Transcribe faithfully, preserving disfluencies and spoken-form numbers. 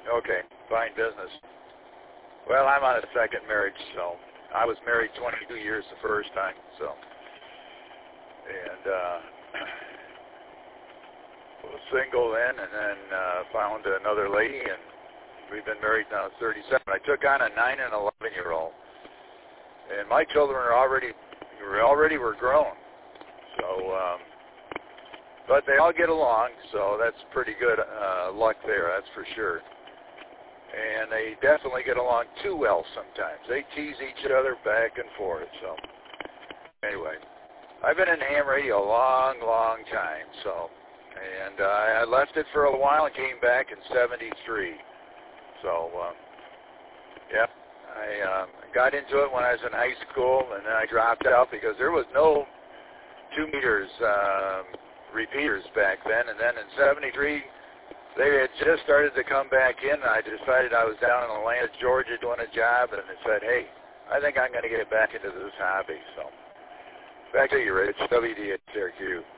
Okay, fine business. Well, I'm on a second marriage, so I was married twenty-two years the first time, so, and uh, was single then, and then uh, found another lady, and we've been married now thirty-seven. I took on a nine and eleven year old, and my children are already, were already were grown, so, um, but they all get along, so that's pretty good uh, luck there, that's for sure. And they definitely get along too well sometimes. They tease each other back and forth. So anyway, I've been in ham radio a long, long time. So, and uh, I left it for a while and came back in seventy-three. So, um, yeah, I um, got into it when I was in high school, and then I dropped out because there was no two meters um, repeaters back then. And then in seventy-three, they had just started to come back in, and I decided I was down in Atlanta, Georgia, doing a job, and I said, hey, I think I'm going to get back into this hobby. So back to you, Rich, W D X R Q.